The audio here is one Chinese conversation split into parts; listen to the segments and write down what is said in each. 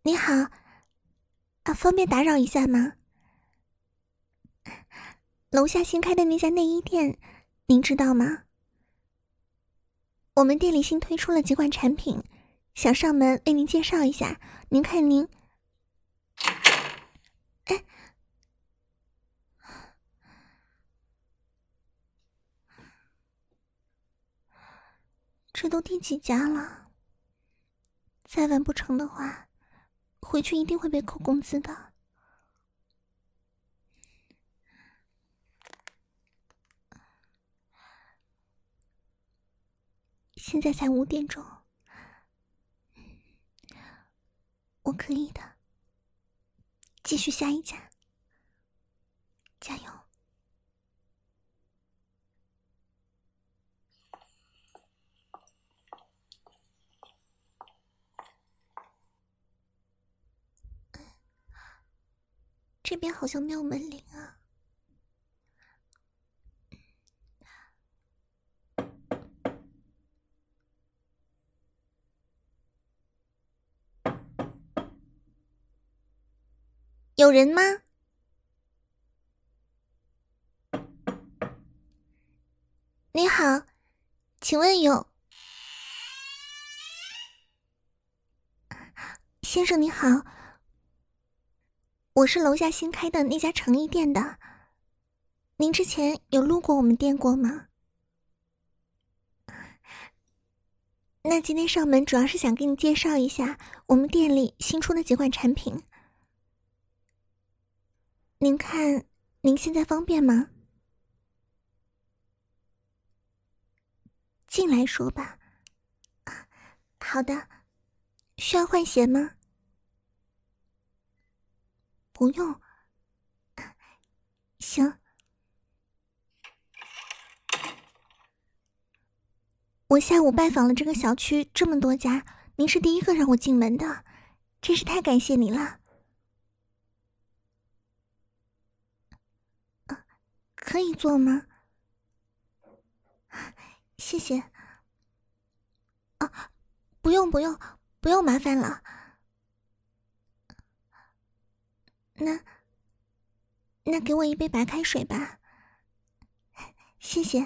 你好，方便打扰一下吗？楼下新开的那家内衣店，您知道吗？我们店里新推出了几款产品，想上门为您介绍一下。您看您，哎，这都第几家了？再完不成的话，回去一定会被扣工资的。现在才5点钟，我可以的，继续下一家，加油！这边好像没有门铃啊。有人吗？你好，请问有？先生你好，我是楼下新开的那家成衣店的，您之前有路过我们店过吗？那今天上门主要是想给你介绍一下我们店里新出的几款产品。您看，您现在方便吗？进来说吧。好的，需要换鞋吗？不用。行。我下午拜访了这个小区这么多家，您是第一个让我进门的，真是太感谢您了。可以坐吗？谢谢。不用不用，不用麻烦了。那给我一杯白开水吧。谢谢。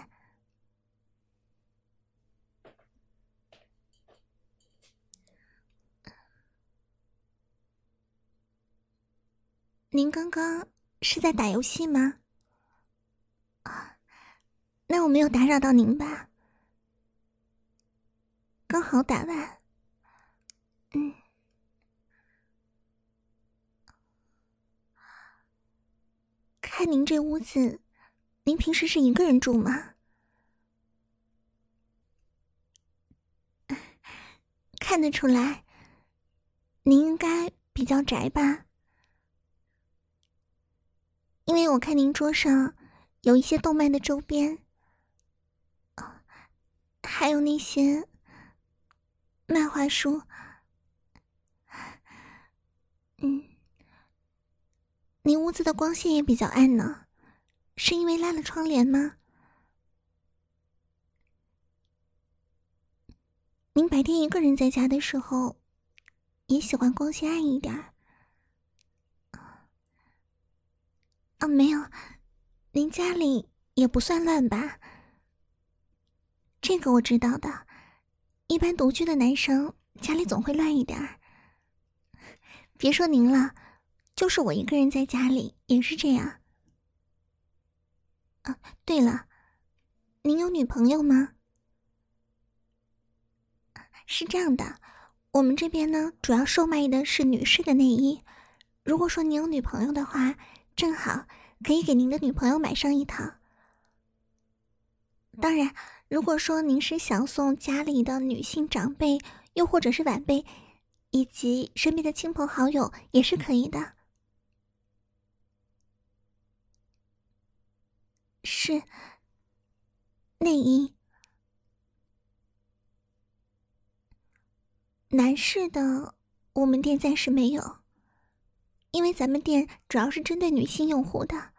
您刚刚是在打游戏吗？那我没有打扰到您吧？刚好打完。看您这屋子，您平时是一个人住吗？看得出来，您应该比较宅吧？因为我看您桌上有一些动漫的周边，还有那些漫画书。您屋子的光线也比较暗呢，是因为拉了窗帘吗？您白天一个人在家的时候，也喜欢光线暗一点？没有，您家里也不算乱吧？这个我知道的，一般独居的男生家里总会乱一点。别说您了，就是我一个人在家里也是这样。对了，您有女朋友吗？是这样的，我们这边呢，主要售卖的是女士的内衣。如果说您有女朋友的话，正好可以给您的女朋友买上一套。当然，如果说您是想送家里的女性长辈，又或者是晚辈，以及身边的亲朋好友，也是可以的。是内衣。男士的我们店暂时没有，因为咱们店主要是针对女性用户的。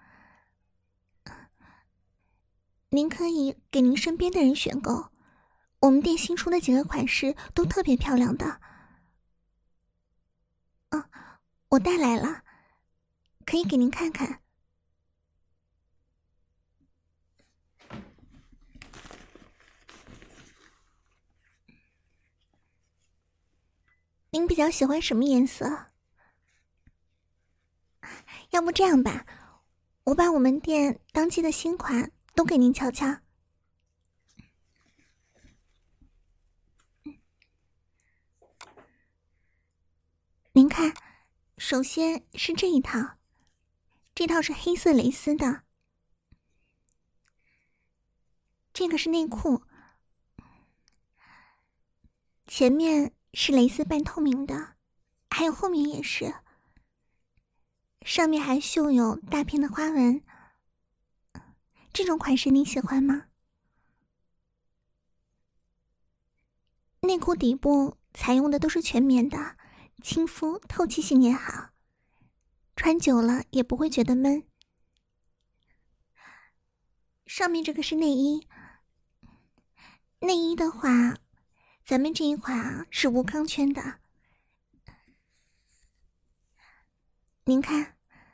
您可以给您身边的人选购，我们店新出的几个款式都特别漂亮的。 哦，我带来了，可以给您看看。您比较喜欢什么颜色？要不这样吧，我把我们店当季的新款都给您瞧瞧。您看，首先是这一套，这套是黑色蕾丝的，这个是内裤，前面是蕾丝半透明的，还有后面也是，上面还绣有大片的花纹。这种款式你喜欢吗？内裤底部采用的都是全棉的，亲肤透气性也好，穿久了也不会觉得闷。上面这个是内衣，内衣的话，咱们这一款啊是无钢圈的。您看，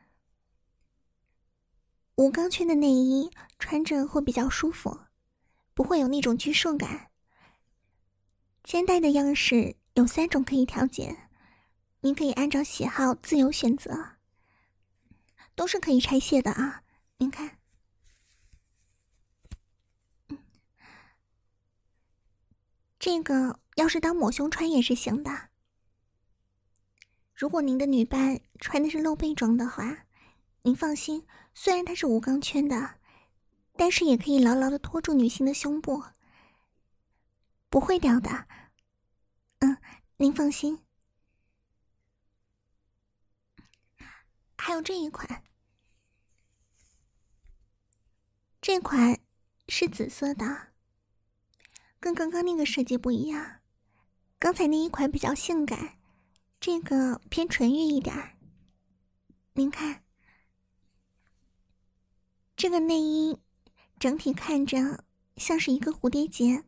无钢圈的内衣穿着会比较舒服，不会有那种拘束感。肩带的样式有3种可以调节，您可以按照喜好自由选择，都是可以拆卸的啊。您看，这个要是当抹胸穿也是行的。如果您的女伴穿的是露背装的话，您放心，虽然它是无钢圈的，但是也可以牢牢的托住女性的胸部，不会掉的。您放心。还有这一款，这款是紫色的，跟刚刚那个设计不一样。刚才那一款比较性感，这个偏纯欲一点。您看，这个内衣整体看着像是一个蝴蝶结，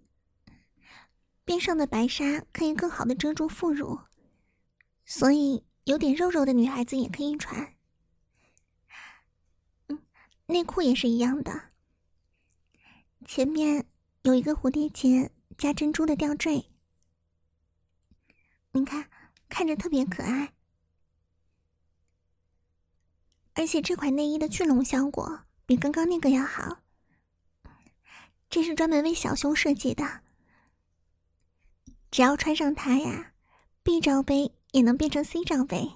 边上的白纱可以更好的遮住副乳，所以有点肉肉的女孩子也可以穿。内裤也是一样的，前面有一个蝴蝶结加珍珠的吊坠，您看，看着特别可爱。而且这款内衣的聚拢效果比刚刚那个要好，这是专门为小胸设计的，只要穿上它呀，B 罩杯也能变成 C 罩杯。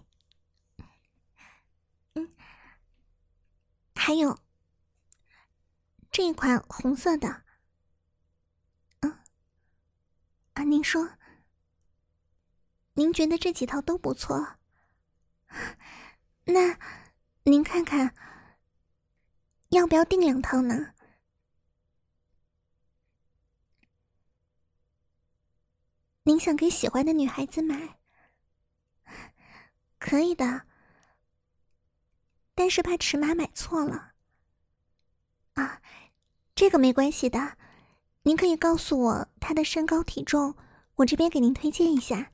还有这一款红色的，您说，您觉得这几套都不错，那您看看，要不要订2套呢？您想给喜欢的女孩子买，可以的，但是怕尺码买错了。啊，这个没关系的，您可以告诉我她的身高体重，我这边给您推荐一下。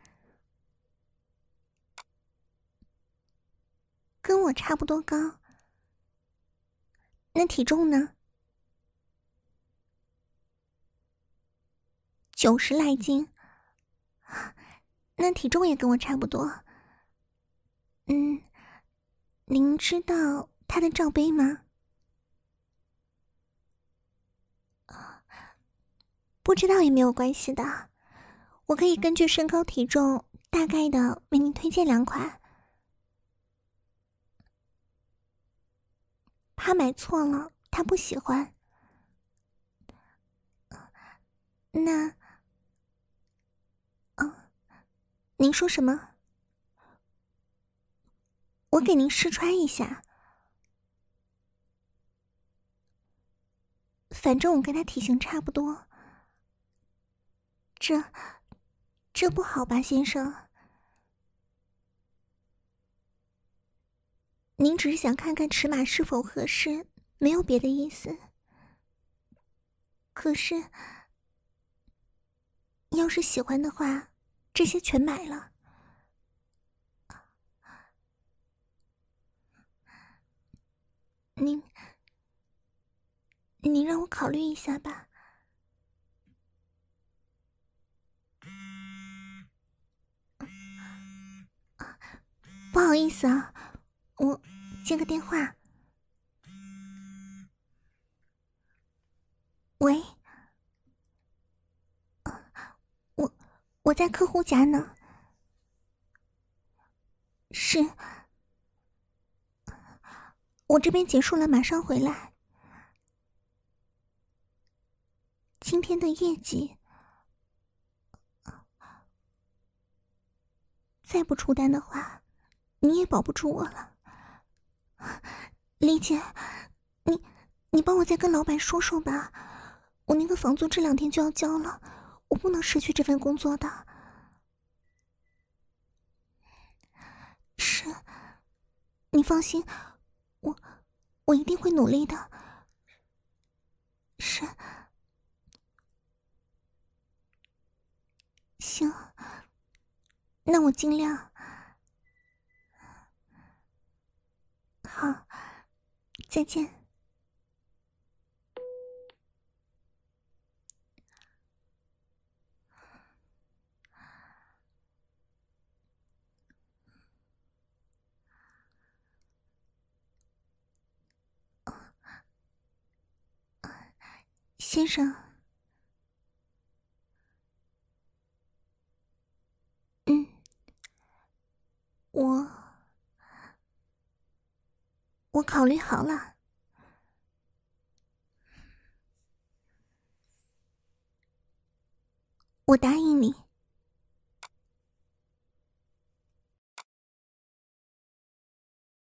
跟我差不多高，那体重呢？90来斤，那体重也跟我差不多。您知道他的罩杯吗？不知道也没有关系的，我可以根据身高体重大概的为您推荐2款。怕买错了他不喜欢。那您说什么？我给您试穿一下，反正我跟他体型差不多。这不好吧，先生？您只是想看看尺码是否合适，没有别的意思。可是，要是喜欢的话，这些全买了。 您让我考虑一下吧。不好意思啊，我接个电话。喂，我在客户家呢。是，我这边结束了，马上回来。今天的业绩，再不出单的话，你也保不住我了。李姐，你帮我再跟老板说说吧，我那个房租这2天就要交了，我不能失去这份工作的。是，你放心，我一定会努力的。是，行，那我尽量。好，再见。先生，我考虑好了。我答应你。